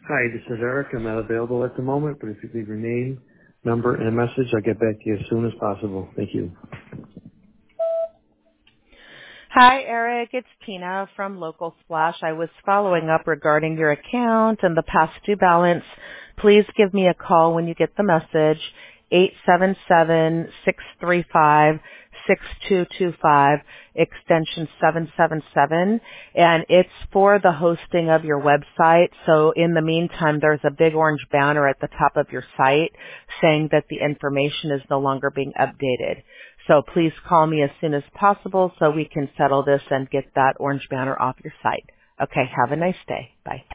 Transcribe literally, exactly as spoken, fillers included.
Hi, this is Eric. I'm not available at the moment, but if you leave your name, number, and a message, I'll get back to you as soon as possible. Thank you. Hi, Eric. It's Tina from Local Splash. I was following up regarding your account and the past due balance. Please give me a call when you get the message, eight seven seven, six three five, six two two five, extension seven seven seven. And it's for the hosting of your website. So in the meantime, there's a big orange banner at the top of your site saying that the information is no longer being updated. So please call me as soon as possible so we can settle this and get that orange banner off your site. Okay, have a nice day. Bye.